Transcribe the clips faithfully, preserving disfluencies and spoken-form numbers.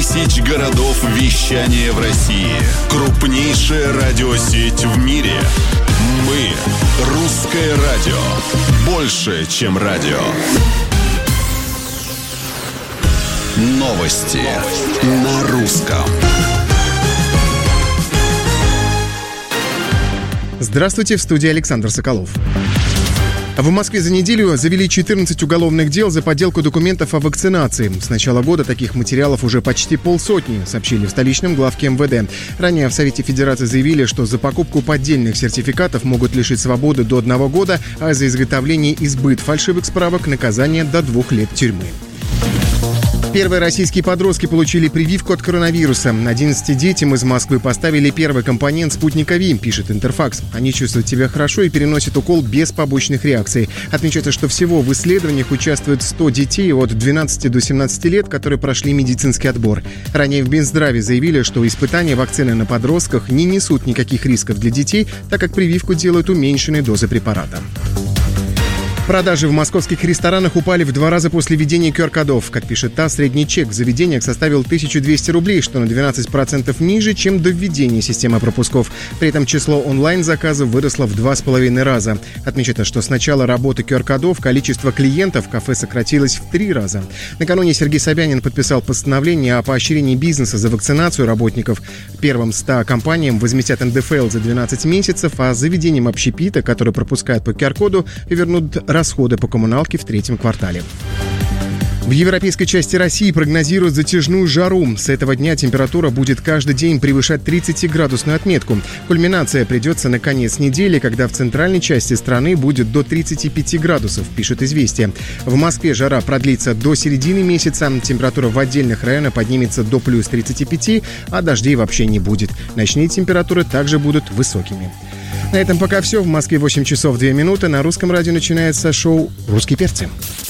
тысяч городов вещания в России. Крупнейшая радиосеть в мире. Мы – Русское радио. Больше, чем радио. Новости на русском. Здравствуйте, в студии Александр Соколов. В Москве за неделю завели четырнадцать уголовных дел за подделку документов о вакцинации. С начала года таких материалов уже почти полсотни, сообщили в столичном главке эм вэ дэ. Ранее в Совете Федерации заявили, что за покупку поддельных сертификатов могут лишить свободы до одного года, а за изготовление и сбыт фальшивых справок наказание до двух лет тюрьмы. Первые российские подростки получили прививку от коронавируса. одиннадцати детям из Москвы поставили первый компонент спутника Ви, пишет Интерфакс. Они чувствуют себя хорошо и переносят укол без побочных реакций. Отмечается, что всего в исследованиях участвуют сто детей от двенадцати до семнадцати лет, которые прошли медицинский отбор. Ранее в Минздраве заявили, что испытания вакцины на подростках не несут никаких рисков для детей, так как прививку делают уменьшенной дозы препарата. Продажи в московских ресторанах упали в два раза после введения ку ар кодов. Как пишет ТАСС, средний чек в заведениях составил тысячу двести рублей, что на двенадцать процентов ниже, чем до введения системы пропусков. При этом число онлайн-заказов выросло в два с половиной раза. Отмечается, что с начала работы ку ар кодов количество клиентов в кафе сократилось в три раза. Накануне Сергей Собянин подписал постановление о поощрении бизнеса за вакцинацию работников. Первым ста компаниям возместят эн дэ эф эл за двенадцать месяцев, а заведениям общепита, которые пропускают по ку ар коду, вернут расходы по коммуналке в третьем квартале. В европейской части России прогнозируют затяжную жару. С этого дня температура будет каждый день превышать тридцатиградусную отметку. Кульминация придется на конец недели, когда в центральной части страны будет до тридцати пяти градусов, пишет «Известия». В Москве жара продлится до середины месяца. Температура в отдельных районах поднимется до плюс тридцати пяти, а дождей вообще не будет. Ночные температуры также будут высокими. На этом пока все. В Москве восемь часов две минуты. На Русском радио начинается шоу «Русские перцы».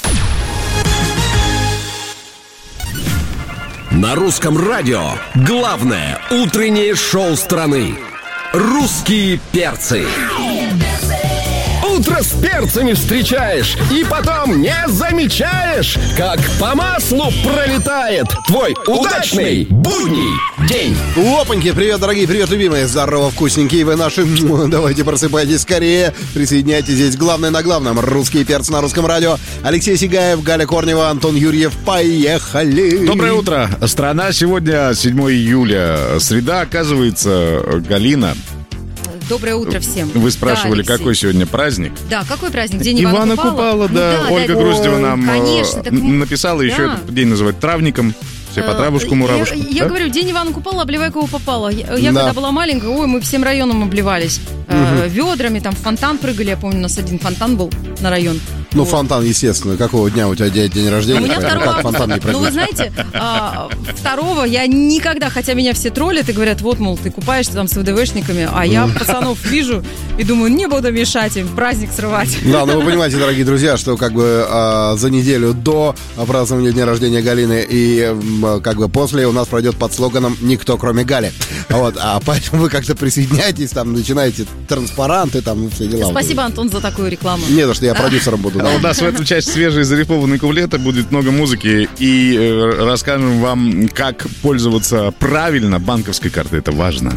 На Русском радио главное утреннее шоу страны «Русские перцы». Утро с перцами встречаешь и потом не замечаешь, как по маслу пролетает твой удачный будний день. Опаньки, привет, дорогие, привет, любимые. Здорово, вкусненькие вы наши. Давайте просыпайтесь скорее. Присоединяйтесь, здесь главное на главном. «Русские перцы» на Русском радио. Алексей Сигаев, Галя Корнева, Антон Юрьев. Поехали. Доброе утро. Страна, сегодня седьмое июля. Среда, оказывается, Галина. Доброе утро всем. Вы спрашивали, да, какой сегодня праздник? Да, какой праздник? День Ивана, Ивана Купала. Купала, да. Ну, да Ольга да, Груздева нам конечно, так... написала, да. еще этот день называют травником. Все по травушку, муравушку. Я, я да? говорю, день Ивана Купала, обливай кого попало. Я, я да. когда была маленькая, ой, мы всем районом обливались. Угу. Э, ведрами, там в фонтан прыгали. Я помню, у нас один фонтан был на район. Ну, вот. Фонтан, естественно. Какого дня у тебя день рождения? У меня ну, второго... как фонтан не праздник? Ну, вы знаете, а, второго я никогда, хотя меня все троллят и говорят, вот, мол, ты купаешься там с вэ дэ вэ-шниками, а я пацанов вижу и думаю, не буду мешать им праздник срывать. Да, но вы понимаете, дорогие друзья, что как бы а, за неделю до празднования дня рождения Галины и а, как бы после у нас пройдет под слоганом «Никто, кроме Гали». Вот, а поэтому вы как-то присоединяйтесь, там, начинаете транспаранты, там, все дела. Спасибо, Антон, за такую рекламу. Не за что, я продюсером буду. А у нас в эту часть свежие зарифованные куплеты, будет много музыки, и э, расскажем вам, как пользоваться правильно банковской картой. Это важно.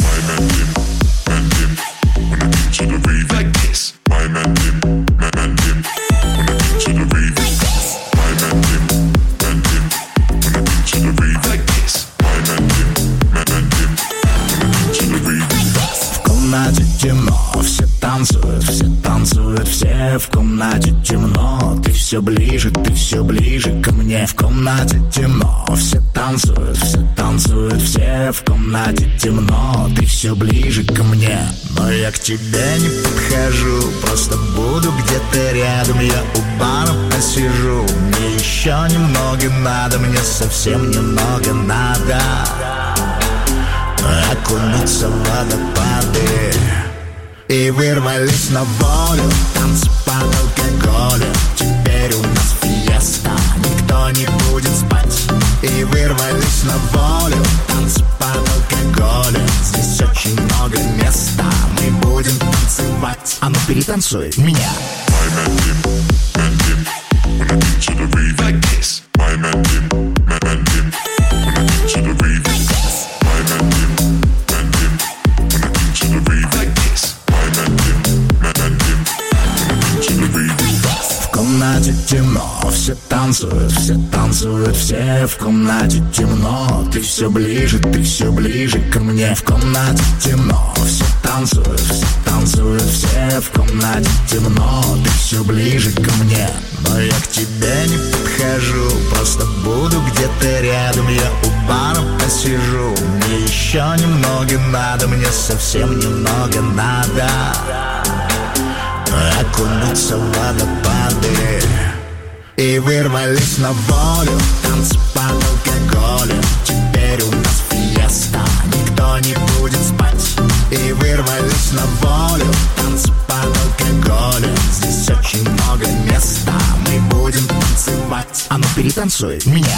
В комнате темно, все танцуют, все танцуют, все в комнате темно. Ты все ближе, ты все ближе ко мне. В комнате темно, все танцуют, все танцуют, все в комнате темно. Ты все ближе ко мне, но я к тебе не подхожу, просто буду где-то рядом. Я у бара посижу, мне еще немного надо, мне совсем немного надо окунуться в водопады. И вырвались на волю, танцы под алкоголем. Теперь у нас фиеста, никто не будет спать. И вырвались на волю, танцы под алкоголем. Здесь очень много места, мы будем танцевать. А ну перетанцуй меня. My man, him, like this. My man, him, my man, him. When I get to the beat. танцуют, все танцуют, все в комнате темно. Ты все ближе, ты все ближе ко мне. В комнате темно, все танцуют, все танцуют, все в комнате темно. Ты все ближе ко мне, но я к тебе не подхожу, просто буду где-то рядом. Я у бара посижу, мне еще немного надо, мне совсем немного надо окунуться в водопады. И вырвались на волю, танцы под алкоголем. Теперь у нас фиеста, никто не будет спать. И вырвались на волю, танцы под алкоголем. Здесь очень много места, мы будем танцевать. А ну перетанцуй меня.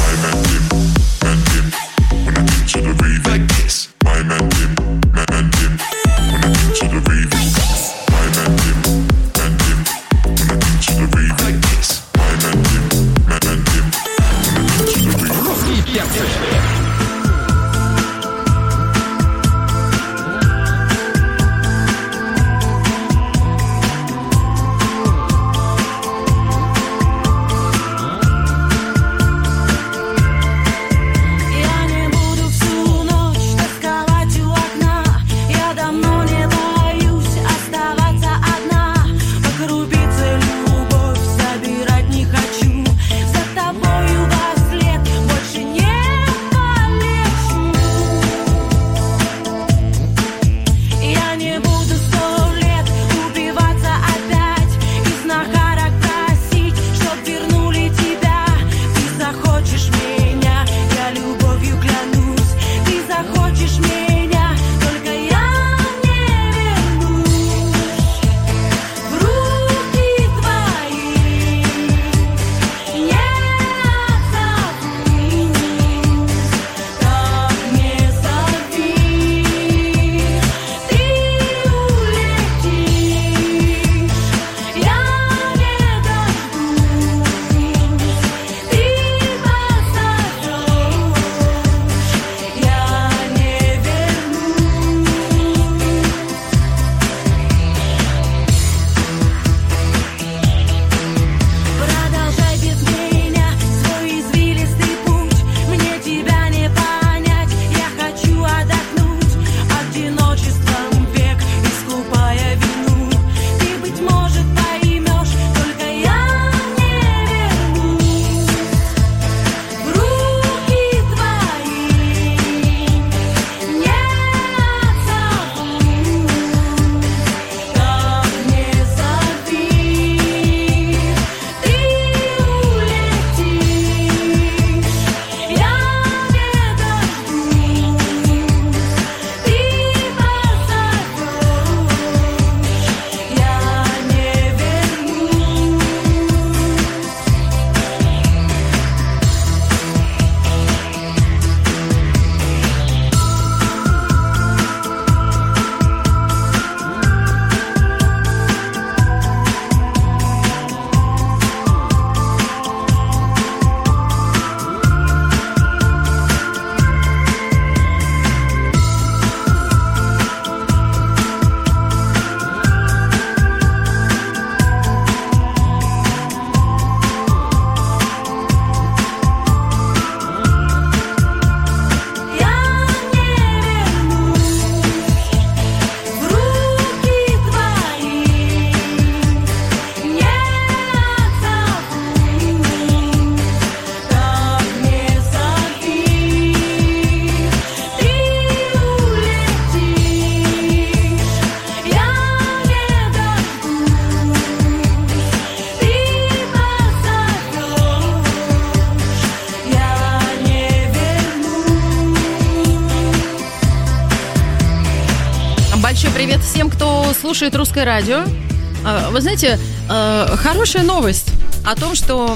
Привет всем, кто слушает русское радио. Вы знаете, хорошая новость о том, что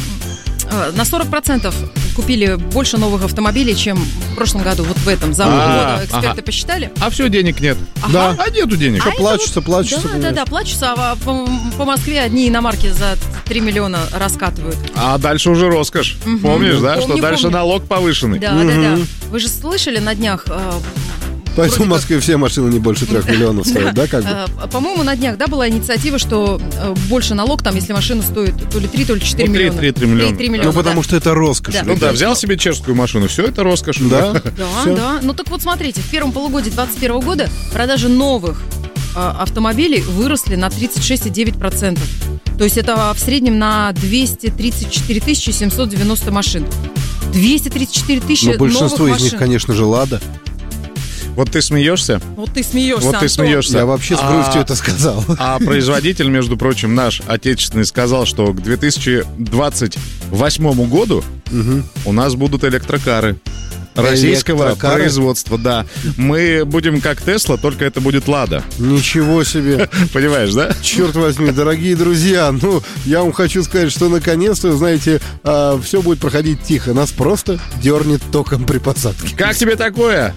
на сорок процентов купили больше новых автомобилей, чем в прошлом году. Вот в этом, за года эксперты ага. посчитали. А все, денег нет. Ага. Да, а нету денег. А плачутся, вот, плачутся. Да, да, да, плачутся. А по, по Москве одни иномарки за три миллиона раскатывают. А дальше уже роскошь. Угу. Помнишь, да? Помню, что дальше помню. налог повышенный. Да, угу. да, да. Вы же слышали на днях... Поэтому в Москве все машины не больше трех миллионов стоят, да, как бы? По-моему, на днях, да, была инициатива, что больше налог, там, если машина стоит то ли три, то ли четыре ну, миллиона. три миллиона. три миллиона. Ну, потому да. что это роскошь. Да. Ну да, взял себе чешскую машину, все это роскошь. Да, Да, да. Ну так вот смотрите, в первом полугодии двадцать первого года продажи новых э, автомобилей выросли на тридцать шесть целых девять десятых процента. То есть это в среднем на двести тридцать четыре тысячи семьсот девяносто машин. двести тридцать четыре тысячи Но большинство новых из них, машин. конечно же, «Лада». Вот ты смеешься? Вот ты смеешься, Вот ты Антон. смеешься. Я вообще с грустью А- это сказал. А производитель, между прочим, наш отечественный, сказал, что к две тысячи двадцать восьмому году у нас будут электрокары. Российского Электрокары? производства, да. Мы будем как Тесла, только это будет Лада. Ничего себе. Понимаешь, да? Черт возьми, дорогие друзья, ну, я вам хочу сказать, что наконец-то, знаете, а, все будет проходить тихо. Нас просто дернет током при посадке. Как тебе такое?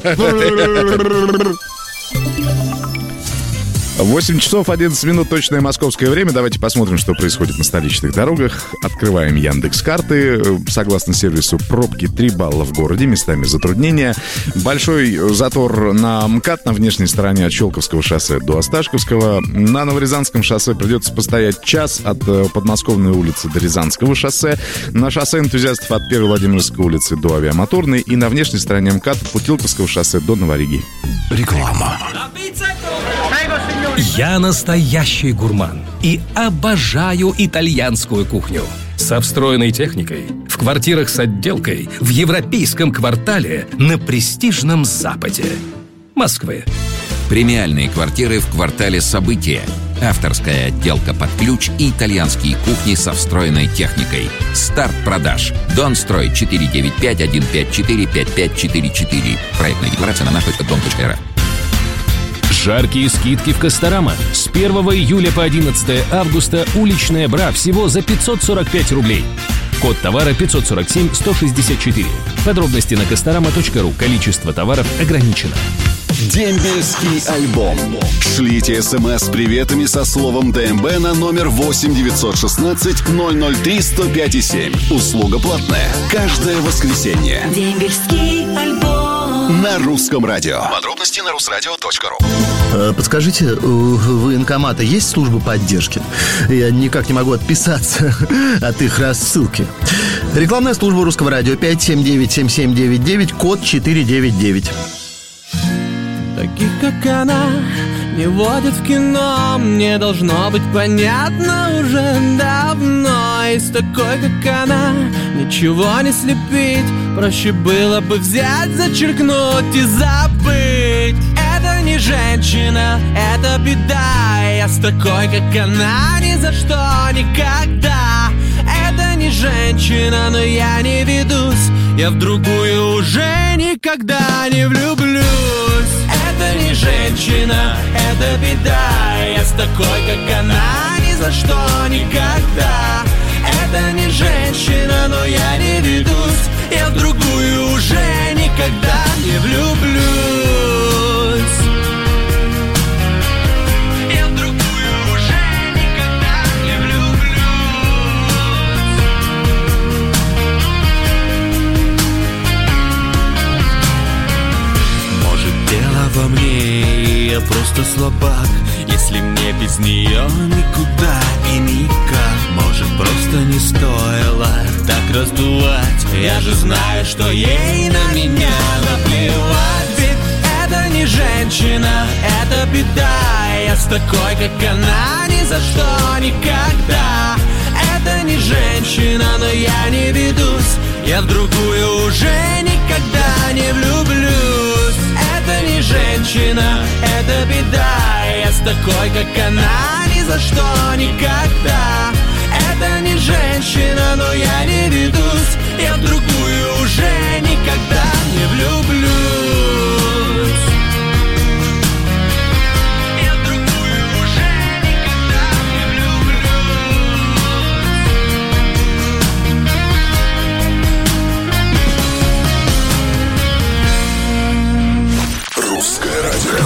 восемь часов одиннадцать минут, точное московское время. Давайте посмотрим, что происходит на столичных дорогах. Открываем Яндекс.Карты. Согласно сервису, пробки три балла в городе, местами затруднения. Большой затор на МКАД на внешней стороне от Щелковского шоссе до Осташковского. На Новорязанском шоссе придется постоять час от Подмосковной улицы до Рязанского шоссе. На шоссе энтузиастов от Первой Владимирской улицы до Авиамоторной. И на внешней стороне МКАД от Путилковского шоссе до Новориги. Реклама. Я настоящий гурман и обожаю итальянскую кухню. Со встроенной техникой, в квартирах с отделкой, в европейском квартале на престижном Западе Москвы. Премиальные квартиры в квартале «События». Авторская отделка под ключ и итальянские кухни со встроенной техникой. Старт продаж. Донстрой четыре девять пять один пять четыре пять пять четыре четыре. Проектная декларация на наш точка дом точка эр эф. Жаркие скидки в Касторама. С первого июля по одиннадцатое августа уличная бра всего за пятьсот сорок пять рублей. Код товара пятьсот сорок семь сто шестьдесят четыре. Подробности на касторама точка ру. Количество товаров ограничено. Дембельский альбом. Шлите смс с приветами со словом ДМБ на номер восемь девятьсот шестнадцать ноль ноль три сто пять и семь. Услуга платная. Каждое воскресенье. Дембельский альбом. На русском радио. Подробности на русрадио точка ру. Подскажите, у военкомата есть служба поддержки? Я никак не могу отписаться от их рассылки. Рекламная служба русского радио пять семь девять семь семь девять девять, код четыре девять девять. Таких, как она, не водят в кино. Мне должно быть понятно уже давно. И с такой, как она, ничего не слепить. Проще было бы взять, зачеркнуть и забыть. Это не женщина, это беда. Я с такой, как она, ни за что, никогда. Это не женщина, но я не ведусь. Я в другую уже никогда не влюблюсь. Это не женщина, это беда. Я с такой, как она, ни за что, никогда. Это не женщина, но я не ведусь. Я в другую уже никогда не влюблюсь. Я в другую уже никогда не влюблюсь. Может, дело во мне, я просто слабак. Если мне без нее никуда и никак. Может, просто не стоило так раздувать. Я же знаю, что ей на меня наплевать. Ведь это не женщина, это беда. Я с такой, как она, ни за что, никогда. Это не женщина, но я не ведусь. Я в другую уже никогда не влюблюсь. Это не женщина, это беда. Я с такой, как она, ни за что, никогда. Это не женщина, но я не ведусь. Я в другую уже никогда не влюблюсь. Я в другую уже никогда не влюблюсь. Русское радио.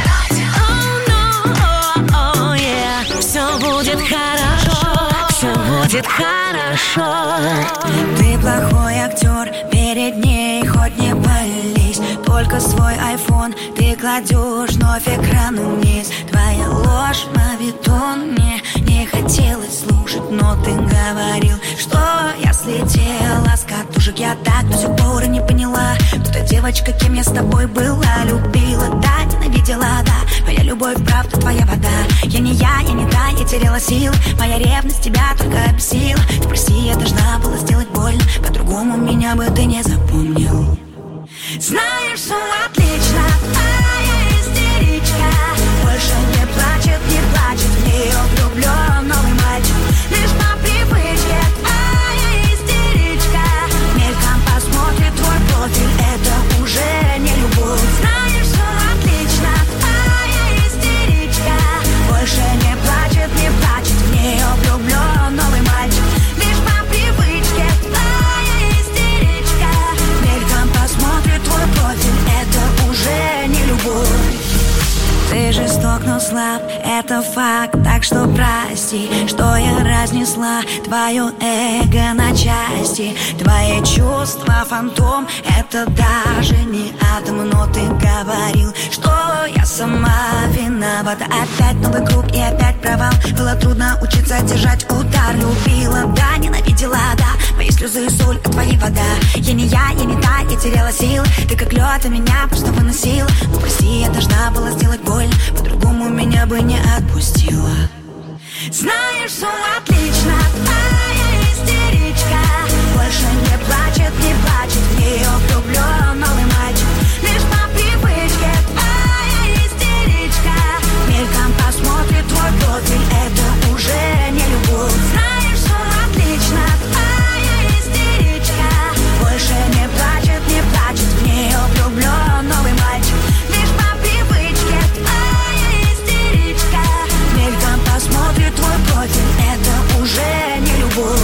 Все будет хорошо, все будет хорошо. Ты плохой актер, перед ней хоть не пались. Только только свой айфон ты кладешь вновь экран вниз. Твоя ложь, мавитон, мне не хотелось слушать, но ты говорил, что я слетела с катушек. Я так до сих пор и не поняла, кто та девочка, кем я с тобой была. Любила, да, ненавидела, да, моя любовь, правда, твоя вода. Я не я, я не та, я теряла сил, моя ревность тебя только обесила. Ты прости, я должна была сделать больно, по-другому меня бы ты не запомнил. Знаешь, все отлично, а я истеричка. Больше не плачет, не плачет, в нее влюблен новый мальчик. Лишь по привычке, а я истеричка. Мельком посмотрит твой профиль, это уже не любовь. Знаешь, все отлично, а я истеричка. Больше не плачет, не плачет, в нее влюблен новый мальчик. Лишь по привычке, а я истеричка. Мельком посмотрит твой профиль, это уже не любовь. Ты жесток, но слаб, это факт, так что прости, что я разнесла твое эго на части. Твои чувства фантом, это даже не атом, но ты говорил, что я сама виновата. Опять новый круг и опять провал, было трудно учиться держать удар. Любила, да, ненавидела, да, мои слезы и соль, а твои вода. Я не я, я не та, я теряла сил, ты как лед, а меня просто выносил. Ну прости, я должна была сделать боль, по-другому меня бы не отпустила. Знаешь, все отлично, а я истеричка. Больше не плачет, не плачет, в нее влюблен новый мальчик. Лишь по привычке, а я истеричка. Мельком посмотрит твой профиль, это уже не любовь. Знаешь, все отлично, а я истеричка. Больше не плачет, не плачет, в нее влюблен новый мальчик. Лишь по привычке, а я истеричка. Мельком посмотрит твой профиль, это уже не любовь.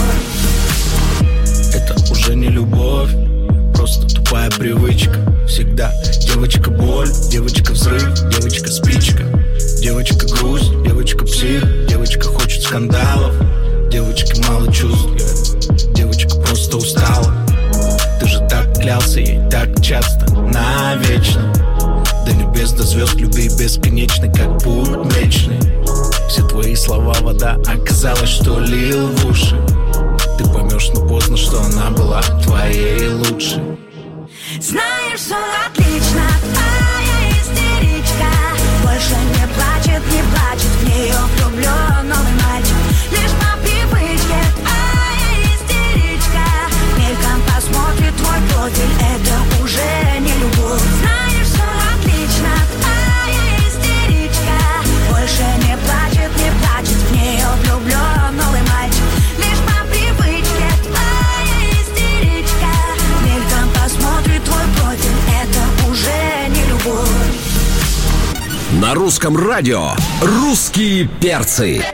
Это уже не любовь, просто тупая привычка. Всегда девочка боль, девочка взрыв, девочка спичка. Девочка грусть, девочка псих, девочка хочет скандалов. Девочки мало чувств, девочка просто устала. Ты же так клялся ей так часто, навечно. До небес, до звезд, любви бесконечной, как путь млечный. Все твои слова вода, оказалось, что лил в уши. Ты поймешь, но поздно, что она была твоей лучшей. Знаешь, все отлично, а я истеричка. Больше не плачет, не плачет, в нее влюблен новый мальчик. Лишь по привычке, а я истеричка. Мельком посмотрит твой профиль, это уже не любовь. Знаешь, все отлично, а я истеричка. Больше не плачет, не плачет, в нее влюблен новый мальчик. Лишь по привычке, а я истеричка. Мельком посмотрит твой профиль, это уже не любовь. На русском радио «Русские перцы».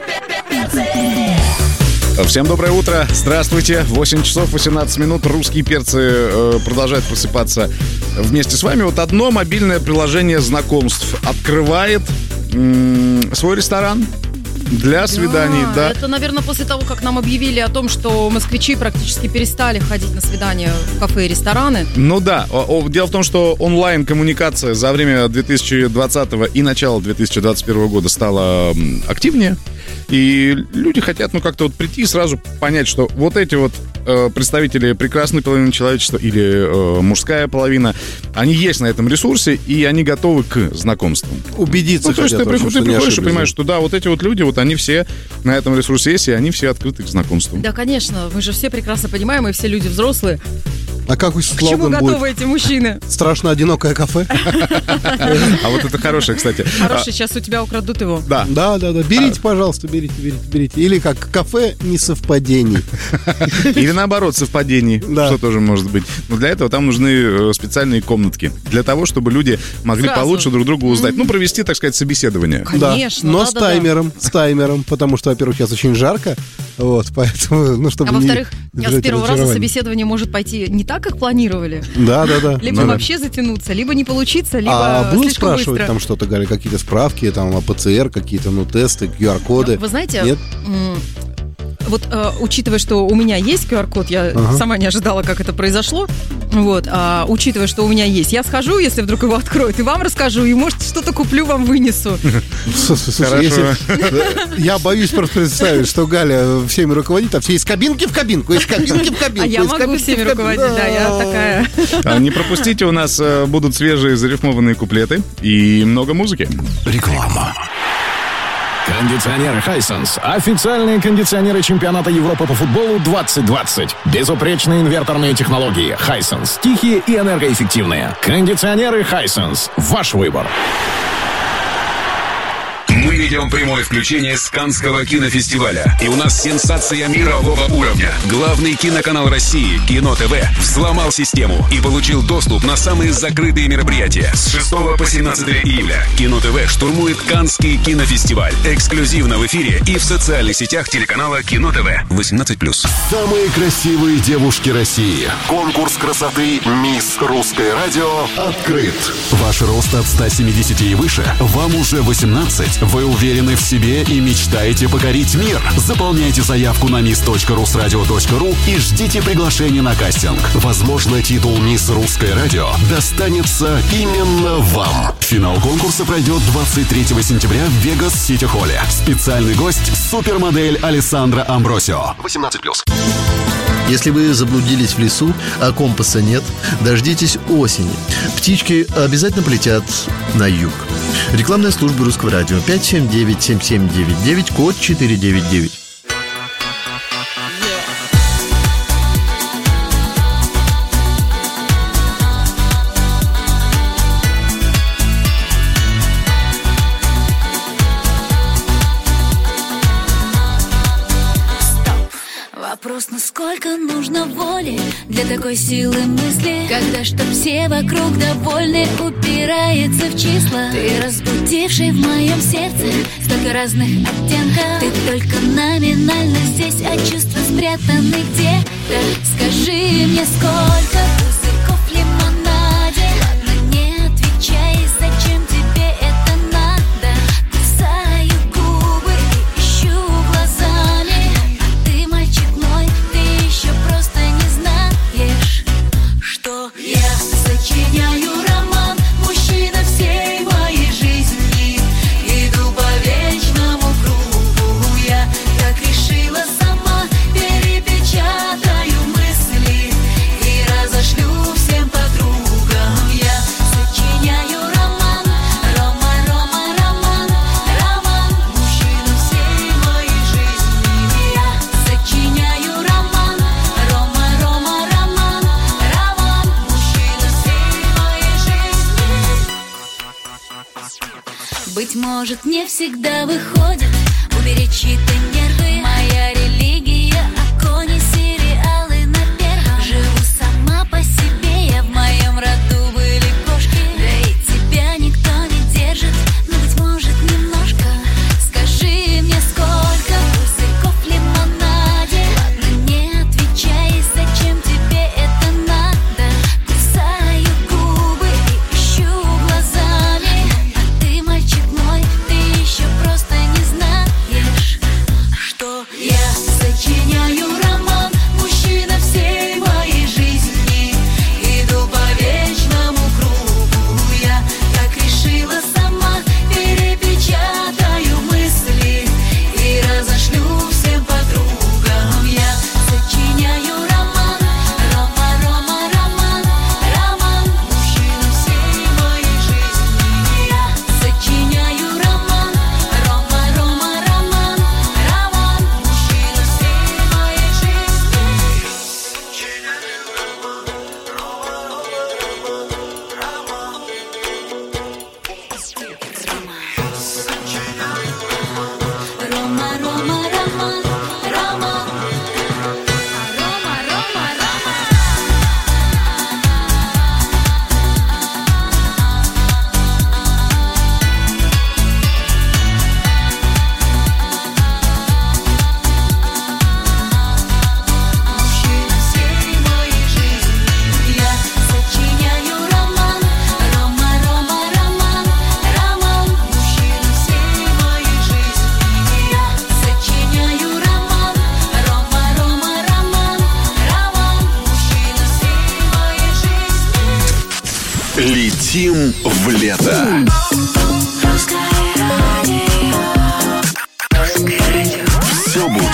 Всем доброе утро, здравствуйте. восемь часов восемнадцать минут. Русские перцы э, продолжают просыпаться вместе с вами. Вот одно мобильное приложение знакомств открывает м- свой ресторан для свиданий. Да, да. Это, наверное, после того, как нам объявили о том, что москвичи практически перестали ходить на свидания в кафе и рестораны. Ну да. О, о, дело в том, что онлайн-коммуникация за время две тысячи двадцатого и начала две тысячи двадцать первого года стала активнее. И люди хотят, ну, как-то вот прийти и сразу понять, что вот эти вот э, представители прекрасной половины человечества или э, мужская половина, они есть на этом ресурсе, и они готовы к знакомству. Убедиться ну, то есть хотят, ты, общем, ты приходишь и ошиблись, понимаешь, что да, вот эти вот люди, вот они все на этом ресурсе есть, и они все открыты к знакомству. Да, конечно, мы же все прекрасно понимаем, и все люди взрослые. А как К чему готовы эти мужчины? Страшно одинокое кафе. А вот это хорошее, кстати. Хороший, сейчас у тебя украдут его. Да. Да, да, да. Берите, пожалуйста, берите, берите, берите. Или как кафе несовпадений. Или наоборот, совпадений, что тоже может быть. Но для этого там нужны специальные комнатки. Для того, чтобы люди могли получше друг друга узнать. Ну, провести, так сказать, собеседование. Конечно. Но с таймером, с таймером, потому что, во-первых, сейчас очень жарко. Вот, поэтому, ну, чтобы А во-вторых, не с первого раза собеседование может пойти не так, как планировали. Да, да, да. Либо вообще затянуться, либо не получиться, либо а будут слишком спрашивать быстро. там что-то, говорят, какие-то справки, там, ПЦР, какие-то, ну, тесты, ку ар-коды? Вы знаете, Нет? вот э, учитывая, что у меня есть ку ар код, я ага. сама не ожидала, как это произошло. Вот, а, учитывая, что у меня есть, я схожу, если вдруг его откроют, и вам расскажу, и, может, что-то куплю, вам вынесу. Слушай, если, я боюсь просто представить, что Галя всеми руководит, а все из кабинки в кабинку, из кабинки в кабинку. А я могу всеми руководить, да, я такая. Не пропустите, у нас будут свежие зарифмованные куплеты и много музыки. Реклама. Кондиционеры Hisense. Официальные кондиционеры чемпионата Европы по футболу двадцать двадцать. Безупречные инверторные технологии Hisense. Тихие и энергоэффективные. Кондиционеры Hisense. Ваш выбор. Мы ведем прямое включение с Каннского кинофестиваля. И у нас сенсация мирового уровня. Главный киноканал России, Кино ТВ, взломал систему и получил доступ на самые закрытые мероприятия. С шестого по семнадцатое июля Кино ТВ штурмует Каннский кинофестиваль. Эксклюзивно в эфире и в социальных сетях телеканала Кино ТВ. восемнадцать плюс. Самые красивые девушки России. Конкурс красоты «Мисс Русское радио» открыт. Ваш рост от ста семидесяти и выше. Вам уже восемнадцать. Вы уверены в себе и мечтаете покорить мир? Заполняйте заявку на мисс точка русрадио точка ру и ждите приглашения на кастинг. Возможно, титул «Мисс Русское радио» достанется именно вам. Финал конкурса пройдет двадцать третьего сентября в Вегас Сити-Холле. Специальный гость – супермодель Алессандра Амбросио. восемнадцать плюс. Если вы заблудились в лесу, а компаса нет, дождитесь осени. Птички обязательно полетят на юг. Рекламная служба Русского радио пять семь девять семь семь девять девять, код четыре девять девять. Вопрос, насколько нужно воли для такой силы мысли, когда чтоб все вокруг довольны, упирается в числа. Ты разбудивший в моем сердце столько разных оттенков. Ты только номинально здесь, а чувства спрятаны где-то. Скажи мне, сколько пузырьков в лимонаде? Ладно, не отвечай, зачем тебе это надо? Кусаю губы и ищу глазами, а ты, мальчик мой, ты еще просто не знаешь, что я сочиняю роман, мужчина всей моей жизни. Иду по вечному кругу, я так решила сама. Перепечатаю мысли и разошлю всем подругам. Я сочиняю роман, Рома, Рома, роман, роман, мужчина всей моей жизни. Я сочиняю роман, Рома, Рома, роман, роман, мужчина всей моей жизни. Быть может, не всегда выходит уберечь чьи-то нервы. Моя религия — кони, сериалы на первом. Живу сама по себе, я в моем роду были кошки. Да и тебя никто не держит, но, быть может, немножко. Скажи мне, сколько пузырьков в лимонаде? Ладно, не отвечай, зачем тебе это надо? Кусаю губы и ищу глазами, а ты, мальчик мой, ты еще просто не знаешь, что я сочиняю роман, Летим в лето. Все будет.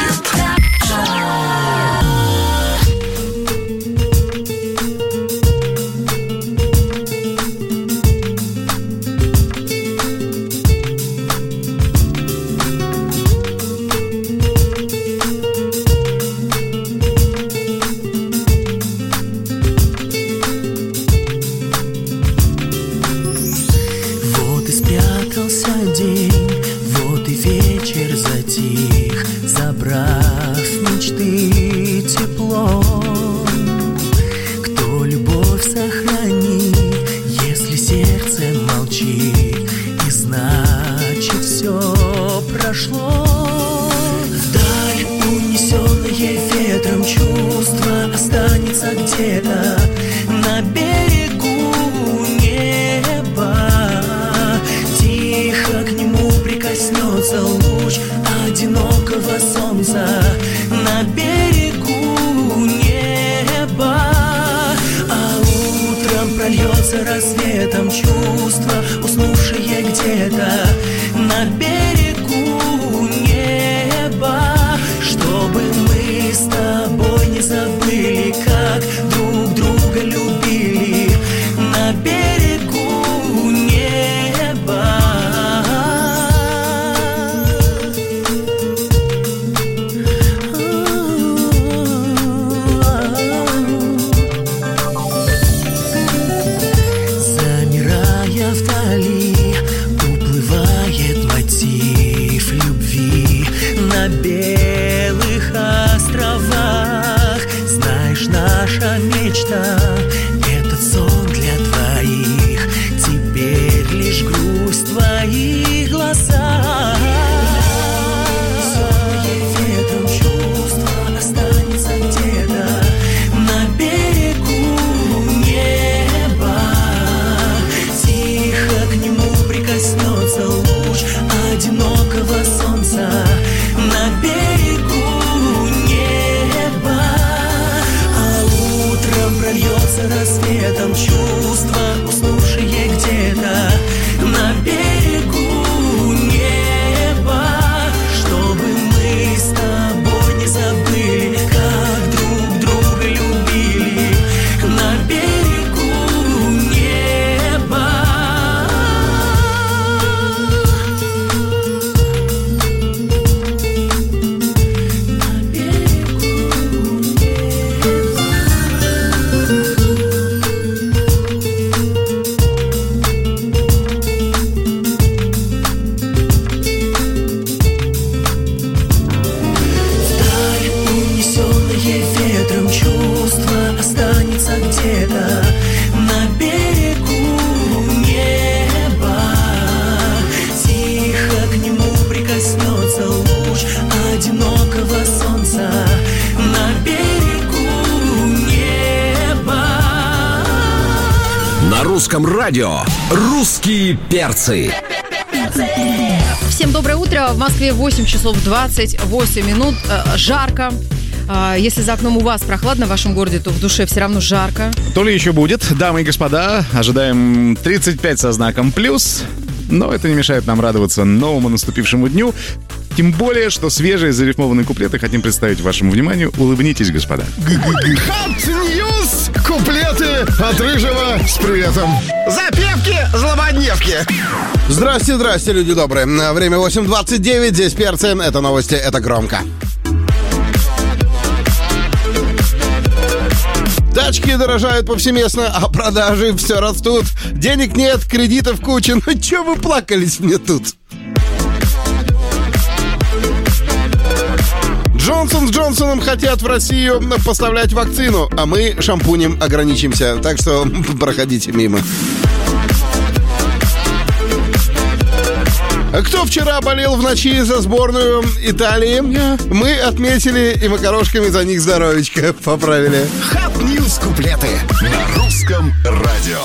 Радио «Русские перцы». Всем доброе утро. В Москве восемь часов двадцать восемь минут. Жарко. Если за окном у вас прохладно, в вашем городе, то в душе все равно жарко. То ли еще будет. Дамы и господа, ожидаем тридцать пять со знаком плюс. Но это не мешает нам радоваться новому наступившему дню. Тем более, что свежие зарифмованные куплеты хотим представить вашему вниманию. Улыбнитесь, господа. Хат-ньюс! Куплеты от Рыжего с приветом. Запевки злободневки. Здрасте, здрасте, люди добрые. Время восемь двадцать девять. Здесь перцы. Это новости, это громко. Тачки дорожают повсеместно, а продажи все растут. Денег нет, кредитов куча. Ну чё вы плакались мне тут? Джонсон с Джонсоном хотят в Россию поставлять вакцину, а мы шампунем ограничимся. Так что проходите мимо. Кто вчера болел в ночи за сборную Италии? Мы отметили и макарошками за них здоровечко поправили. Хат-ньюс куплеты на русском радио.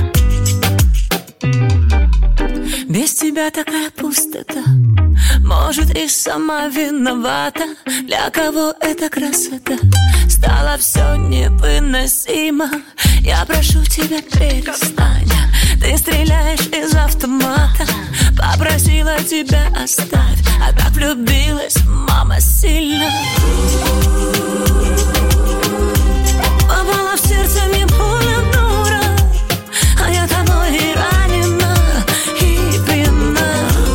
Без тебя такая пустота. Может может, и сама виновата. Для кого эта красота стало все невыносимо. Я прошу тебя, перестань. Ты стреляешь из автомата. Попросила тебя оставь. А так влюбилась мама сильно. Попала в сердце не пуля, дура. А я тобой и ранена, и пьяна.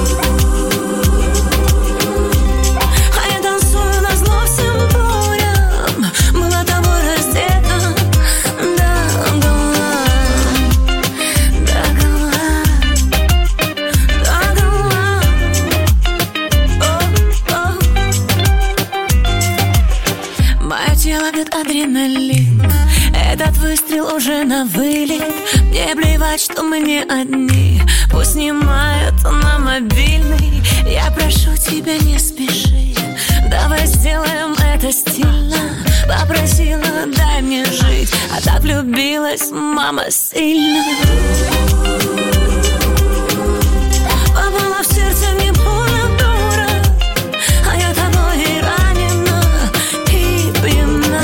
А я танцую назло всем бурям. Была тобой раздета до гола, до гола, до гола. О-о. Мое тело бьет адреналин. Этот выстрел уже на вылет. Мне плевать, что мы не одни. Пусть снимают на мобильный. Я прошу тебя, не спеши. Давай сделаем это стильно. Попросила, дай мне жить. А так влюбилась мама сильно. Попала в сердце не пуля, дура. А я тобой и ранена, и пьяна.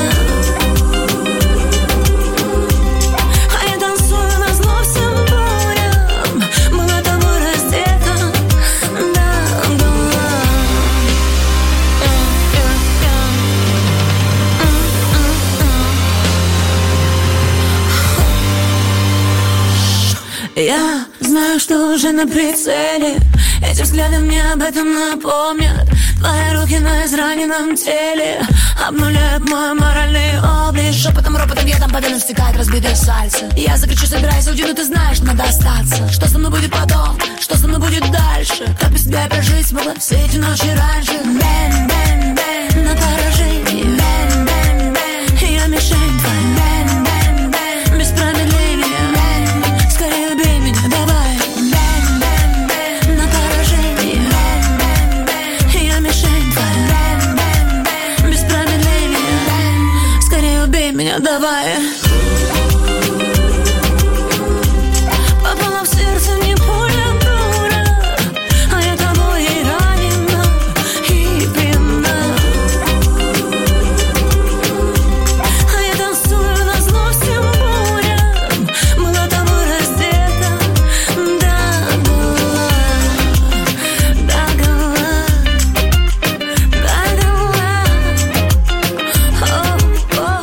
Я знаю, что уже на прицеле. Эти взгляды мне об этом напомнят. Твои руки на израненном теле обнуляют мой моральный облик. Шепотом, ропотом я там по венам стекает разбитое сальце. Я закричу, собирайся, уйди, но ты знаешь, надо остаться. Что со мной будет потом, что со мной будет дальше? Как без тебя прожить смогла все эти ночи раньше? Бэн, бэн, бэн, на поражении. Бэн, бэн, бэн, я мишень твоя. Бэн, бэн, бэн, без промедления. Бэн, скорее убей меня, давай. Бэн, бэн, бэн, на поражении. Бэн, бэн, бэн, я мишень твоя. Бэн, бэн, бэн, без промедления. Бэн, скорее убей меня, давай. Попала в сердце не пуля, дура. А я тобой и ранена, и пьяна. А я танцую назло всем бурям. Была тобой раздета до гола, до гола, до гола. О-о,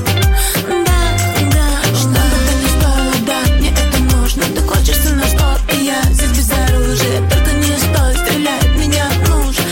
да-да. Что бы то ни стоило, да, мне это нужно. Ты хочешь со мной, что и я здесь без оружия. Только не стой, стрелять в меня нужно.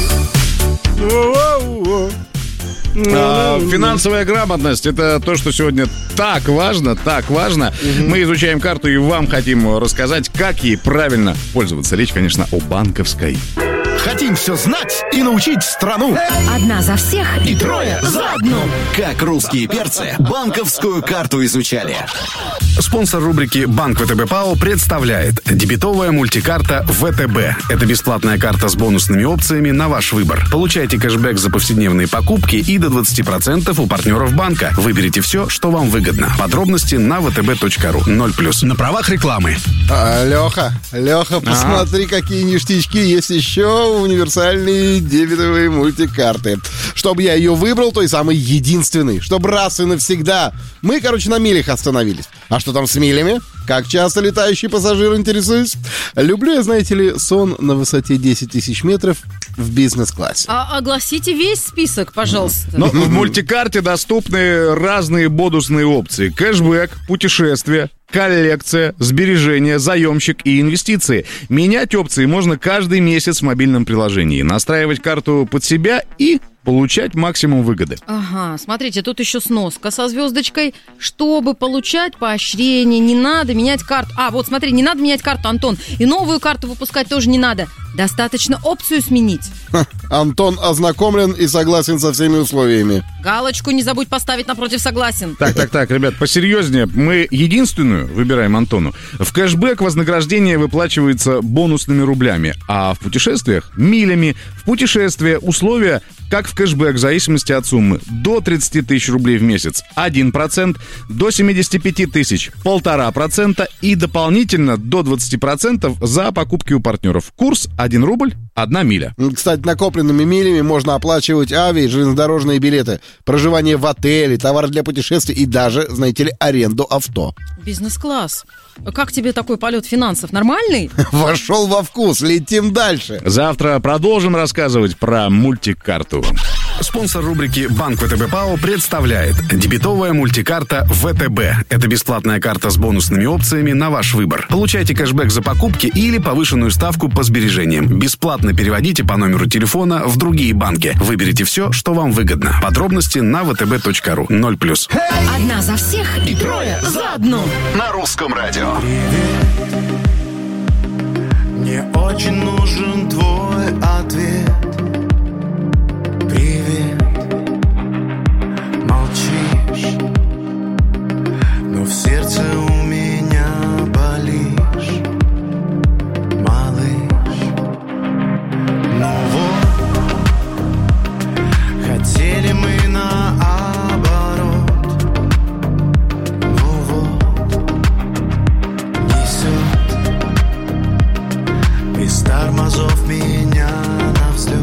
А, финансовая грамотность — это то, что сегодня так важно, так важно. Мы изучаем карту и вам хотим рассказать, как ей правильно пользоваться. Речь, конечно, о банковской. Хотим все знать и научить страну. Одна за всех И трое за одну. Как русские перцы банковскую карту изучали. Спонсор рубрики «Банк ВТБ ПАО» представляет дебетовая мультикарта ВТБ. Это бесплатная карта с бонусными опциями на ваш выбор. Получайте кэшбэк за повседневные покупки и до двадцать процентов у партнеров банка. Выберите все, что вам выгодно. Подробности на вэ тэ бэ точка ру. ноль плюс. На правах рекламы. А, Леха, Леха, посмотри, а? какие ништячки. Есть еще универсальные дебетовые мультикарты. Чтобы я ее выбрал, той самый единственный. Чтобы раз и навсегда. Мы, короче, на милях остановились. А что там с милями? Как часто летающий пассажир, интересуюсь? Люблю я, знаете ли, сон на высоте десять тысяч метров в бизнес-классе. А огласите весь список, пожалуйста. Но в мультикарте доступны разные бонусные опции. Кэшбэк, путешествия, коллекция, сбережения, заемщик и инвестиции. Менять опции можно каждый месяц в мобильном приложении. Настраивать карту под себя и получать максимум выгоды. Ага, смотрите, тут еще сноска со звездочкой. Чтобы получать поощрение, не надо менять карту. А, вот смотри, не надо менять карту, Антон. И новую карту выпускать тоже не надо. Достаточно опцию сменить. Ха, Антон ознакомлен и согласен со всеми условиями. Галочку не забудь поставить напротив «согласен». Так, так, так, ребят, посерьезнее. Мы единственную выбираем Антону. В кэшбэк вознаграждение выплачивается бонусными рублями, а в путешествиях — милями. В путешествия условия как в кэшбэк, в зависимости от суммы. До тридцать тысяч рублей в месяц — один процент, до семьдесят пять тысяч — полтора процента и дополнительно до двадцать процентов за покупки у партнеров. Курс один рубль Одна миля. Кстати, накопленными милями можно оплачивать ави, железнодорожные билеты, проживание в отеле, товары для путешествий и даже, знаете ли, аренду авто. Бизнес-класс. Как тебе такой полет финансов? Нормальный? Вошел во вкус. Летим дальше. Завтра продолжим рассказывать про мультикарту. Спонсор рубрики «Банк ВТБ ПАО» представляет дебетовая мультикарта ВТБ. Это бесплатная карта с бонусными опциями на ваш выбор. Получайте кэшбэк за покупки или повышенную ставку по сбережениям. Бесплатно переводите по номеру телефона в другие банки. Выберите все, что вам выгодно. Подробности на вэ тэ бэ точка ру. ноль плюс. Одна за всех и трое за одну. На русском радио. Мне очень нужен твой ответ. Привет. Молчишь, но в сердце у меня болишь, малыш. Ну вот, хотели мы наоборот. Ну вот, несет без тормозов меня на взлет.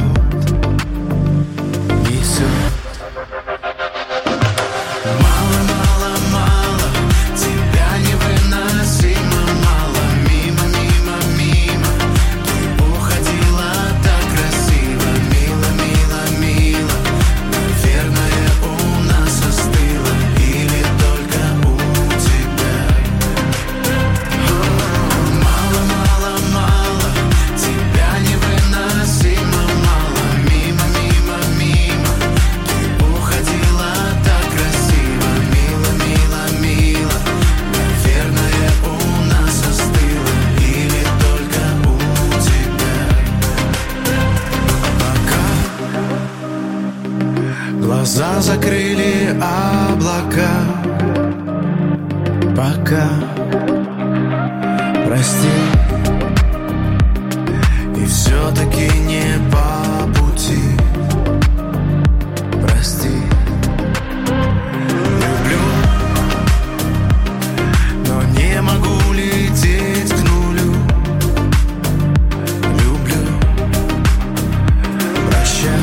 Глаза закрыли облака. Пока. Прости. И все-таки не по пути. Прости. Люблю, но не могу лететь к нулю. Люблю. Прощай.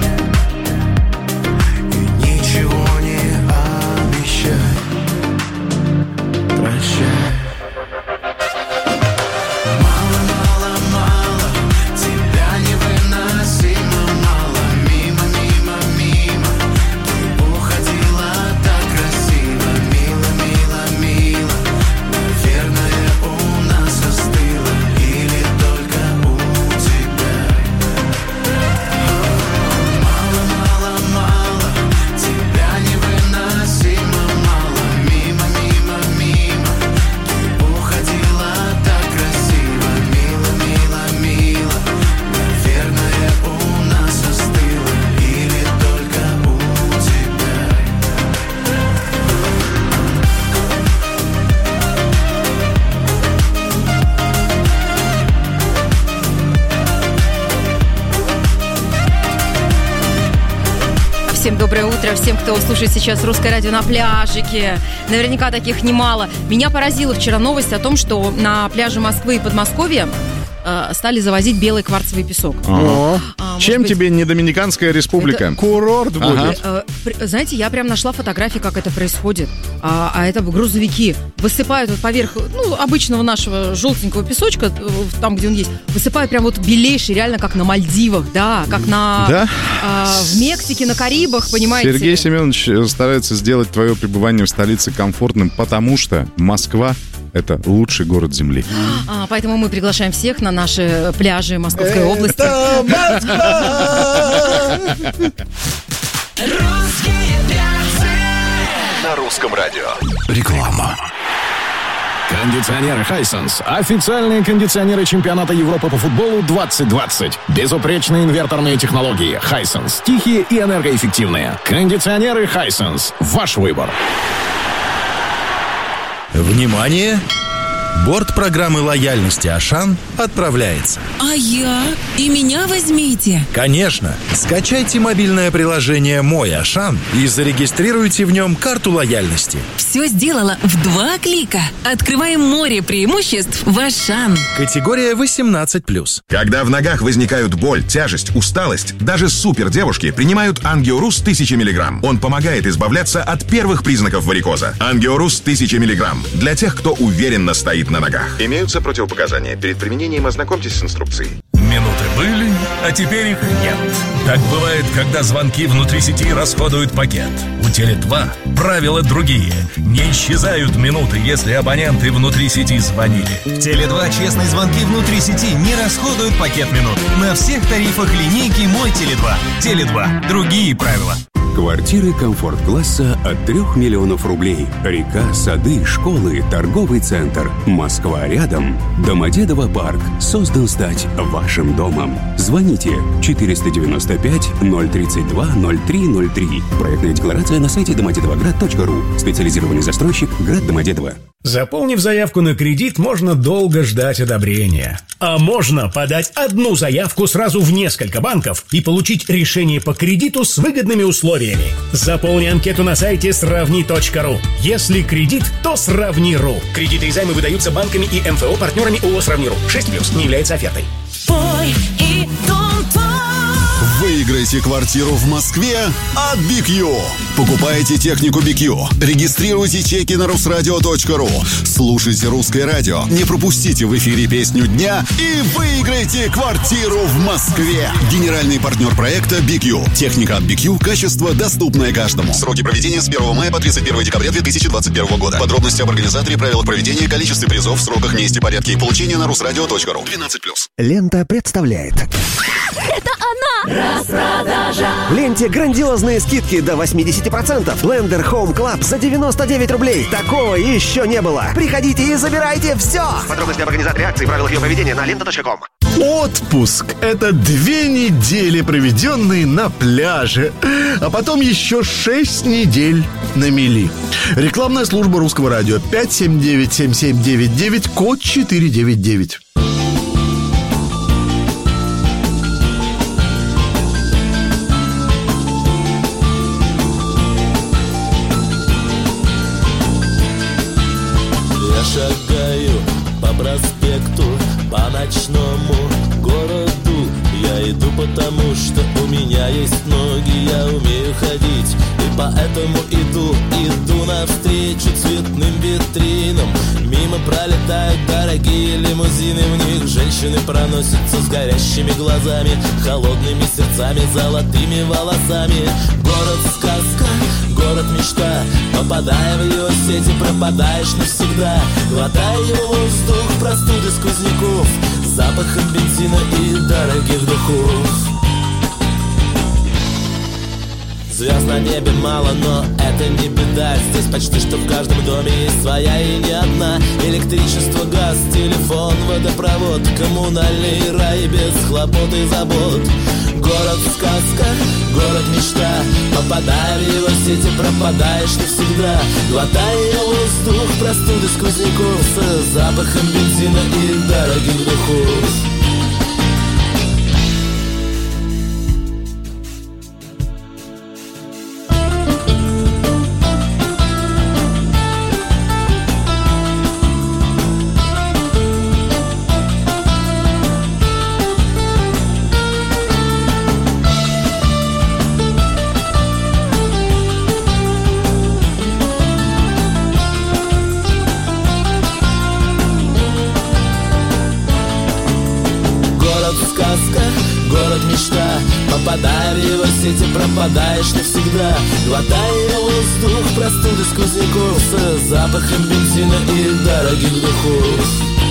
Всем доброе утро, всем, кто слушает сейчас русское радио на пляжике. Наверняка таких немало. Меня поразила вчера новость о том, что на пляже Москвы и Подмосковья э, стали завозить белый кварцевый песок. Ага. А, Чем быть... тебе не Доминиканская республика? Это курорт будет. Ага. Э, э, знаете, я прям нашла фотографии, как это происходит. А, а это грузовики высыпают вот поверх, ну, обычного нашего желтенького песочка, там, где он есть, высыпают прям вот белейший, реально как на Мальдивах, да, как на... Да? Э, в Мексике, на Карибах, понимаете? Сергей Семенович старается сделать твое пребывание в столице комфортным, потому что Москва — это лучший город Земли. А, поэтому мы приглашаем всех на наши пляжи Московской области. Это Москва! На русском радио. Реклама. Кондиционеры Hisense. Официальные кондиционеры чемпионата Европы по футболу двадцать двадцать. Безупречные инверторные технологии Hisense. Тихие и энергоэффективные. Кондиционеры Hisense. Ваш выбор. Внимание! Борт программы лояльности «Ашан» отправляется. А я? И меня возьмите? Конечно. Скачайте мобильное приложение «Мой Ашан» и зарегистрируйте в нем карту лояльности. Все сделала в два клика. Открываем море преимуществ в Ашан. Категория восемнадцать плюс. Когда в ногах возникают боль, тяжесть, усталость, даже супердевушки принимают Ангиорус тысяча миллиграмм. Он помогает избавляться от первых признаков варикоза. Ангиорус тысяча миллиграмм. Для тех, кто уверенно стоит на ногах. Имеются противопоказания. Перед применением ознакомьтесь с инструкцией. Минуты были, а теперь их нет. Так бывает, когда звонки внутри сети расходуют пакет. У Теле два правила другие. Не исчезают минуты, если абоненты внутри сети звонили. В Теле два честные звонки внутри сети не расходуют пакет минут. На всех тарифах линейки «Мой Теле два». Теле два. Другие правила. Квартиры комфорт-класса от трех миллионов рублей. Река, сады, школы, торговый центр. Москва рядом. Домодедово парк создан стать вашим домом. Звоните четыреста девяносто пять ноль тридцать два ноль три ноль три. Проектная декларация на сайте домодедовоград точка ру. Специализированный застройщик «Град Домодедово». Заполнив заявку на кредит, можно долго ждать одобрения. А можно подать одну заявку сразу в несколько банков и получить решение по кредиту с выгодными условиями. Заполни анкету на сайте сравни точка ру. Если кредит, то сравни.ру. Кредиты и займы выдаются банками и эм эф о партнерами ООО «Сравни.ру». шесть плюс не является офертой. Пой и дом твой. Выиграйте квартиру в Москве от би кью. Покупайте технику би кью. Регистрируйте чеки на русрадио точка ру. Слушайте русское радио. Не пропустите в эфире песню дня и выиграйте квартиру в Москве. Генеральный партнер проекта би кью. Техника от би кью. Качество, доступное каждому. Сроки проведения с первого мая по тридцать первое декабря две тысячи двадцать первого года. Подробности об организаторе, правилах проведения, количестве призов, сроках, месте, порядке и получения на русрадио точка ру. двенадцать плюс. Лента представляет. Это она! Распродажа! В ленте грандиозные скидки до восемьдесят процентов. Blender Home Club за девяносто девять рублей. Такого еще не было. Приходите и забирайте все. Подробности об организаторе акции и правилах ее проведения на лента точка ком. Отпуск – это две недели, проведенные на пляже, а потом еще шесть недель на мели. Рекламная служба Русского радио пять семь девять семь семь девять девять, код четыре девять девять. Шагаю по проспекту, по ночному городу. Я иду потому, что у меня есть ноги, я умею ходить. И поэтому иду, иду навстречу цветным витринам. Мимо пролетают дорогие лимузины, в них женщины проносятся с горящими глазами, холодными сердцами, золотыми волосами. Город-сказка, город-мечта. Попадая в его сети, пропадаешь навсегда. Глотая воздух, простуды сквозняков, запахом бензина и дорогих духов. Звезд на небе мало, но это не беда. Здесь почти что в каждом доме есть своя и не одна. Электричество, газ, телефон, водопровод, коммунальный рай без хлопот и забот. Город-сказка, город-мечта. Попадая в его сети, пропадаешь навсегда. Глотая воздух, простуды сквозняков, с запахом бензина и дорогих духов. Попадая в его сети, пропадаешь навсегда. Глотая воздух, простуды сквозняков, с запахом бензина и дорогих духов.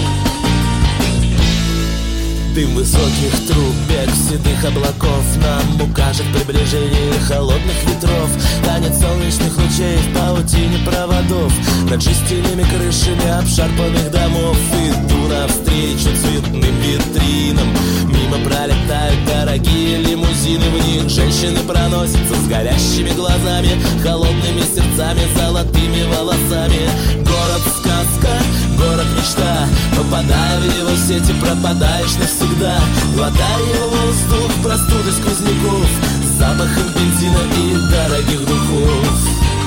Дым высоких труб, бег седых облаков нам укажет приближение холодных ветров. Танец солнечных лучей в паутине проводов, над жестяными крышами обшарпанных домов. Иду навстречу цветным витринам. Мимо пролетают дорогие лимузины, в них женщины проносятся с горящими глазами, холодными сердцами, золотыми волосами. Город-сказка, город город мечта. Попадая в его сети, пропадаешь навсегда. Глотая его воздух, простуды сквозняков, запахом бензина и дорогих духов.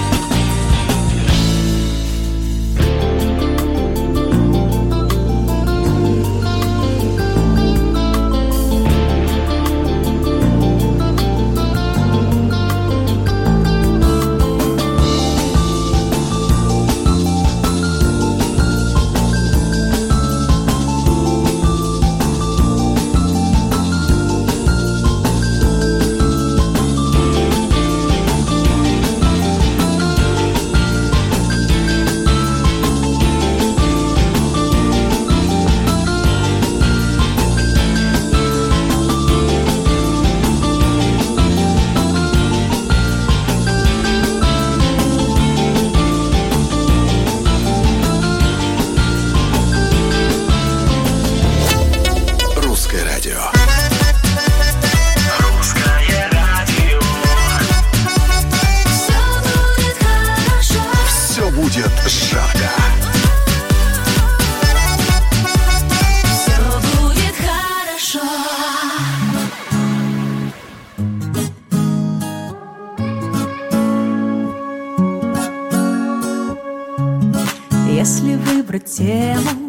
Если выбрать тему,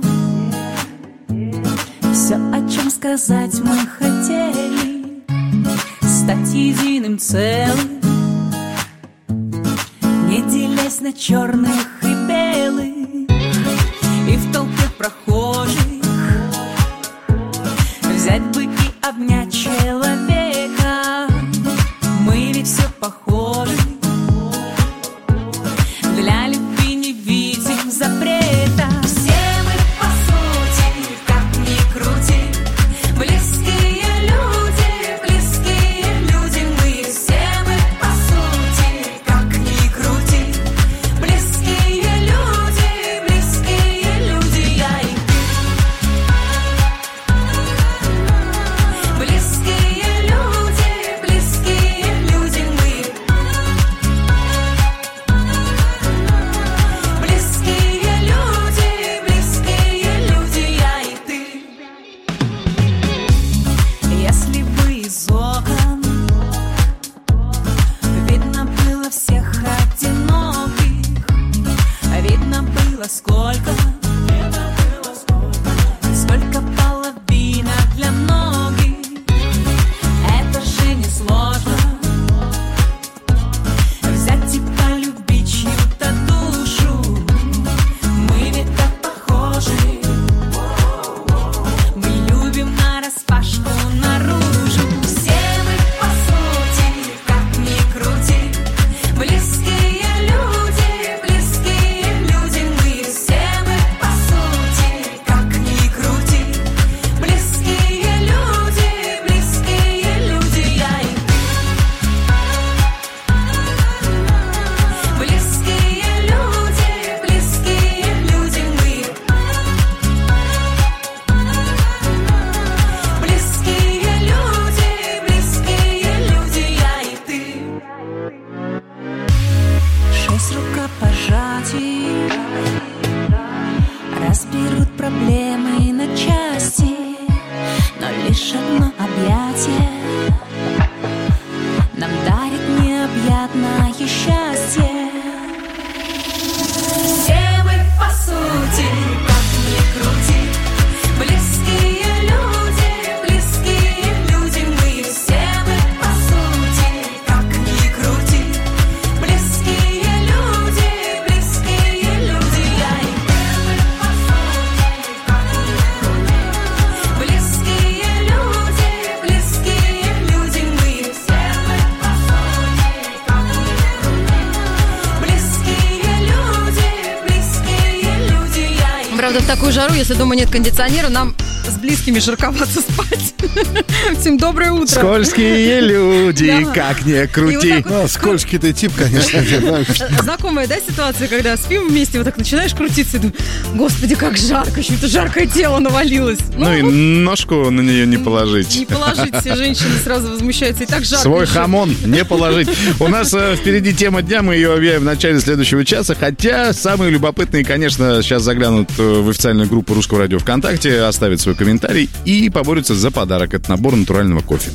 все, о чем сказать мы хотели, стать единым целым, не делясь на черных и белых, и в толпе прохожих взять бы и обнять человека. Мы ведь все похожи, для любви не видим запрета. Все мы по сути, как ни крути, близкие люди, близкие люди. Мы все мы по сути, как ни крути, близкие люди, близкие люди. Я и ты, близкие люди, близкие люди. Мы близкие люди, близкие люди. Я и ты. Если бы из окон видно было всех одиноких, видно было сколько, сколько половинок для многих. Это же не сложно взять и полюбить чью-то душу. Мы ведь так похожи, мы любим нараспашку наружу. Все мы по сути, как ни крути, близкие люди, близкие люди. Мы все мы по сути, как ни крути, близкие люди, близкие люди. Я и ты, близкие люди, близкие люди. Мы близкие люди, близкие люди. Я и ты. Шесть рукопожатий разберут проблемы на части, но лишь одно объятие нам дарит необъятное счастье. Все мы по сути, как ни крути, близкие люди, близкие люди. Мы все мы по сути, как ни крути, близкие люди, близкие люди. Я и ты, по сути, как ни крути, близкие люди, близкие люди. Мы все мы по сути, как ни крути, близкие люди, близкие люди. Я и Правда, в такую жару, если дома нет кондиционера, нам с близкими жарковато спать. Всем доброе утро. Скользкие люди, как ни крути. Скользкий ты тип, конечно. Знакомая, да, ситуация, когда спим вместе, вот так начинаешь крутиться и думаешь, господи, как жарко, еще это жаркое тело навалилось. Ну и ножку на нее не положить. Не положить, все женщины сразу возмущаются, и так жарко. Свой хамон не положить. У нас э, впереди тема дня, мы ее объявим в начале следующего часа, хотя самые любопытные, конечно, сейчас заглянут в официальную группу Русского радио ВКонтакте, оставят свой комментарий и поборются за подарок. Это набор натурального кофе.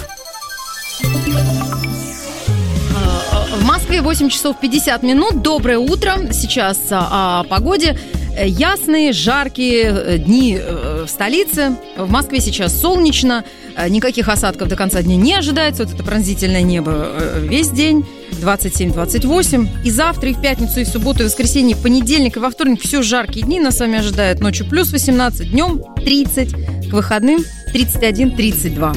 В Москве восемь часов пятьдесят минут. Доброе утро. Сейчас о погоде. Ясные, жаркие дни в столице. В Москве сейчас солнечно. Никаких осадков до конца дня не ожидается. Вот это пронзительное небо весь день. двадцать семь двадцать восемь. И завтра, и в пятницу, и в субботу, и в воскресенье, и в понедельник, и во вторник все жаркие дни нас с вами ожидают. Ночью плюс восемнадцать, днем тридцать. К выходным тридцать один тридцать два.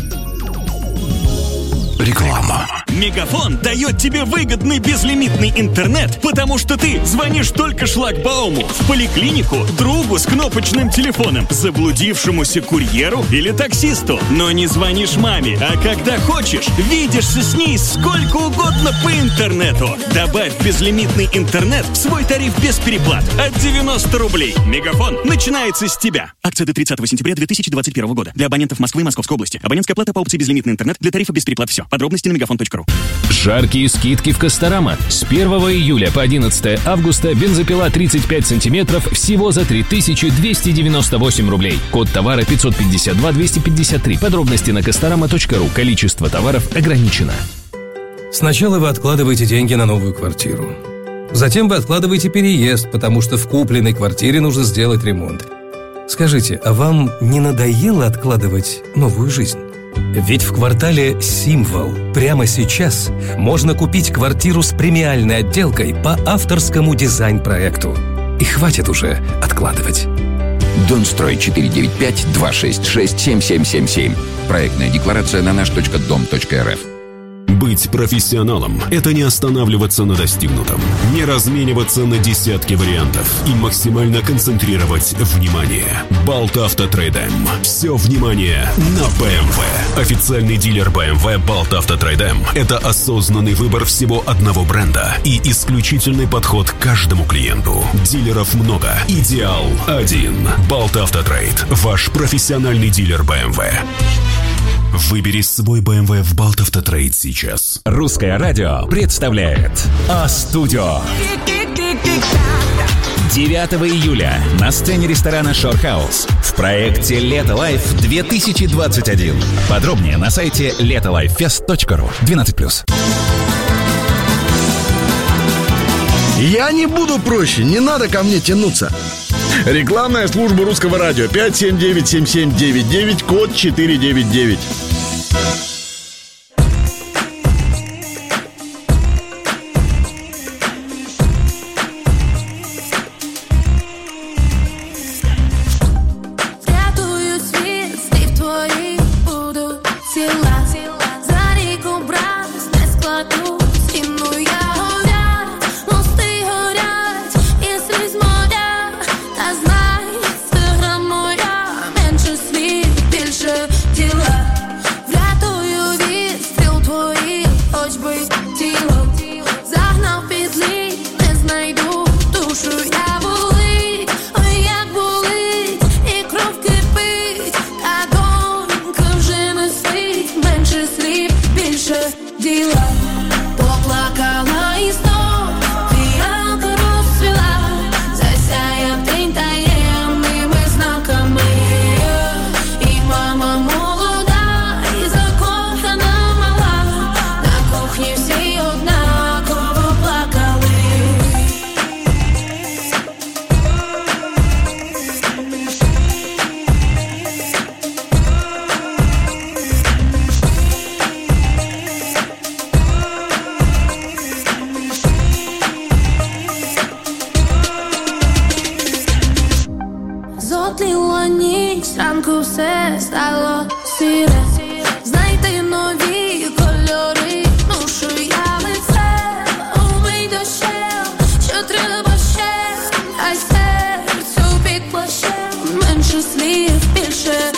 Реклама. Мегафон дает тебе выгодный безлимитный интернет, потому что ты звонишь только шлагбауму, в поликлинику, другу с кнопочным телефоном, заблудившемуся курьеру или таксисту. Но не звонишь маме, а когда хочешь, видишься с ней сколько угодно по интернету. Добавь безлимитный интернет в свой тариф без переплат от девяносто рублей. Мегафон начинается с тебя. Акция до тридцатого сентября две тысячи двадцать первого года. Для абонентов Москвы и Московской области. Абонентская плата по опции безлимитный интернет для тарифа без переплат. Все. Подробности на мегафон точка ру. Жаркие скидки в Косторома. С первого июля по одиннадцатое августа бензопила тридцать пять сантиметров всего за три тысячи двести девяносто восемь рублей. Код товара пятьсот пятьдесят два двести пятьдесят три. Подробности на косторама точка ру. Количество товаров ограничено. Сначала вы откладываете деньги на новую квартиру. Затем вы откладываете переезд, потому что в купленной квартире нужно сделать ремонт. Скажите, а вам не надоело откладывать новую жизнь? Ведь в квартале «Символ» прямо сейчас можно купить квартиру с премиальной отделкой по авторскому дизайн-проекту. И хватит уже откладывать. Донстрой четыре девять пять два шесть шесть семь семь семь семь. Проектная декларация на наш точка дом точка эр эф. Быть профессионалом – это не останавливаться на достигнутом, не размениваться на десятки вариантов и максимально концентрировать внимание. Балтавтотрейдем. Все внимание на бэ эм вэ. Официальный дилер бэ эм вэ Балтавтотрейдем – это осознанный выбор всего одного бренда и исключительный подход к каждому клиенту. Дилеров много. Идеал один. Балтавтотрейд. Ваш профессиональный дилер бэ эм вэ. Выбери свой бэ эм вэ в Балтавтотрейд сейчас. Русское радио представляет А-студио. девятого июля на сцене ресторана «Шорхаус» в проекте «Лето Лайф две тысячи двадцать один». Подробнее на сайте лето лайф фест точка ру. двенадцать плюс. Я не буду проще, не надо ко мне тянуться. Рекламная служба Русского радио пять семь девять семь семь девять девять, код четыре девять девять. Менше слів, більше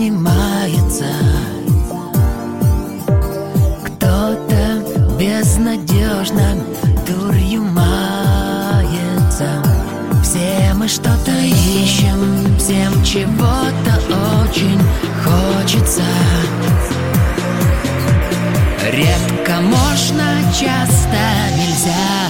нами мается. Кто-то безнадежно дурью мается. Все мы что-то ищем, всем чего-то очень хочется. Редко можно, часто нельзя.